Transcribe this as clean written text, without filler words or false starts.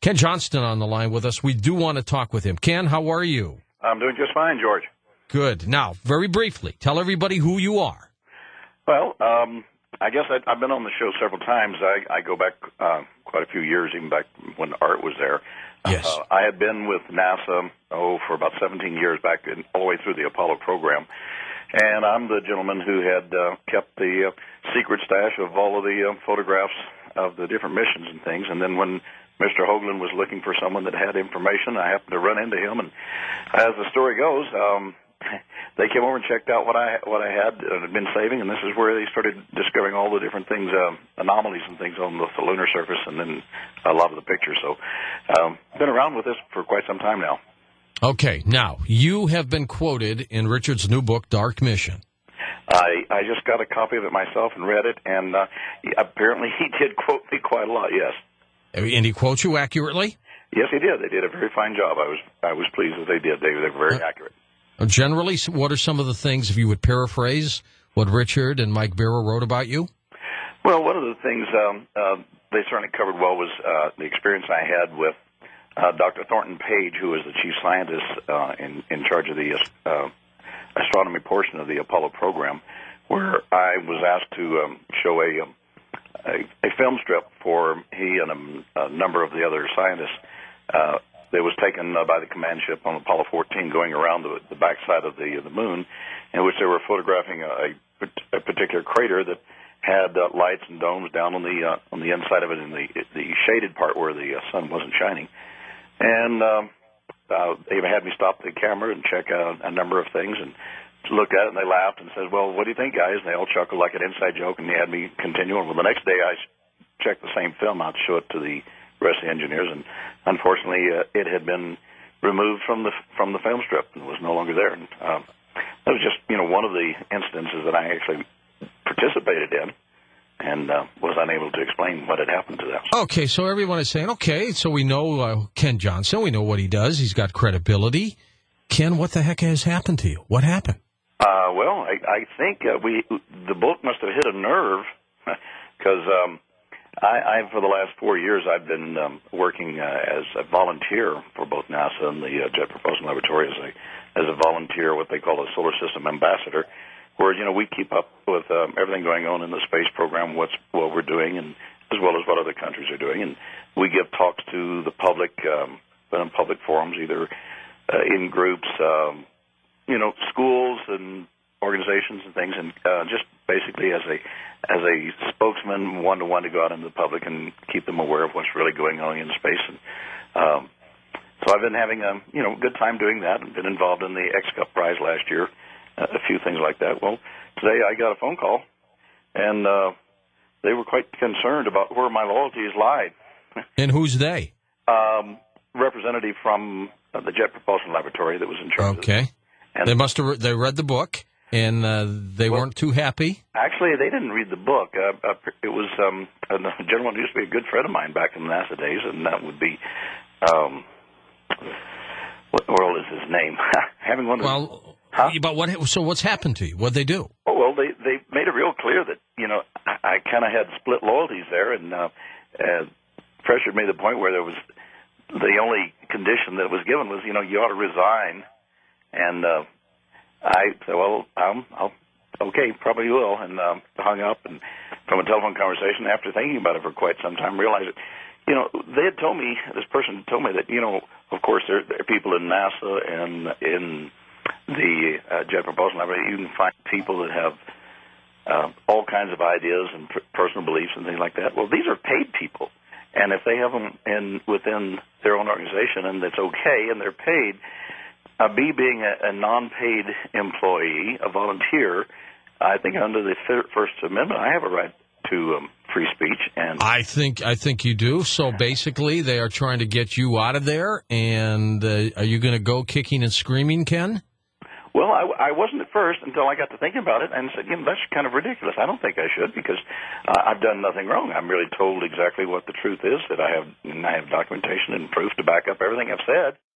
Ken Johnston on the line with us. We do want to talk with him. Ken, how are you? I'm doing just fine, George. Good. Now, very briefly, tell everybody who you are. Well, I guess I've been on the show several times. I go back quite a few years, even back when Art was there. Yes. I had been with NASA, for about 17 years, all the way through the Apollo program. And I'm the gentleman who had kept the secret stash of all of the photographs of the different missions and things. And then when Mr. Hoagland was looking for someone that had information, I happened to run into him. And as the story goes, they came over and checked out what I had been saving, and this is where they started discovering all the different things, anomalies and things on the lunar surface, and then a lot of the pictures. So, been around with this for quite some time now. Okay, now you have been quoted in Richard's new book, Dark Mission. I just got a copy of it myself and read it, and apparently he did quote me quite a lot. Yes. And he quotes you accurately? Yes, he did. They did a very fine job. I was pleased that they did. They were very accurate. Generally, what are some of the things, if you would paraphrase, what Richard and Mike Barrow wrote about you? Well, one of the things they certainly covered well was the experience I had with Dr. Thornton Page, who was the chief scientist in charge of the astronomy portion of the Apollo program, where I was asked to show a film strip for he and a number of the other scientists that was taken by the command ship on Apollo 14 going around the backside of the moon, in which they were photographing a particular crater that had lights and domes down on the inside of it in the shaded part where the sun wasn't shining. And they had me stop the camera and check out a number of things and look at it, and they laughed and said, "Well, what do you think, guys?" And they all chuckled like an inside joke, and they had me continue. Well, the next day I checked the same film out to show it to the rest of the engineers, and unfortunately it had been removed from the film strip and was no longer there. And that was just one of the instances that I actually participated in and was unable to explain what had happened to them. Okay, so everyone is saying, okay, so we know Ken Johnston, we know what he does, he's got credibility. Ken, what the heck has happened to you? What happened? Well, I think the book must have hit a nerve because I for the last 4 years, I've been working as a volunteer for both NASA and the Jet Propulsion Laboratory as a volunteer, what they call a solar system ambassador, where we keep up with everything going on in the space program, what we're doing, and as well as what other countries are doing, and we give talks to the public in public forums, either in groups, schools and organizations and things, and just basically as a spokesman, one-to-one, to go out into the public and keep them aware of what's really going on in space. And so I've been having a good time doing that, and been involved in the X-Cup prize last year, a few things like that. Well, today I got a phone call, and they were quite concerned about where my loyalties lied. And who's they? Representative from the Jet Propulsion Laboratory that was in charge. Okay. And they read the book, and they weren't too happy? Actually, they didn't read the book. It was a gentleman who used to be a good friend of mine back in the NASA days, and that would be, what world is his name? Having one of Well, but so what's happened to you? What'd they do? Oh, well, they made it real clear that, I kind of had split loyalties there, and pressured me to the point where there was the only condition that was given was, you ought to resign. And I said, well, okay, probably will, and hung up. And from a telephone conversation, after thinking about it for quite some time, realized that, they had told me, this person told me that, of course, there are people in NASA and in the Jet Propulsion Laboratory. You can find people that have all kinds of ideas and personal beliefs and things like that. Well, these are paid people. And if they have them within their own organization and it's okay and they're paid, B, being a non-paid employee, a volunteer, I think under the First Amendment, I have a right to free speech. And I think you do. So basically, they are trying to get you out of there. And are you going to go kicking and screaming, Ken? Well, I wasn't at first until I got to thinking about it and said, that's kind of ridiculous. I don't think I should because I've done nothing wrong. I'm really told exactly what the truth is, that I have documentation and proof to back up everything I've said.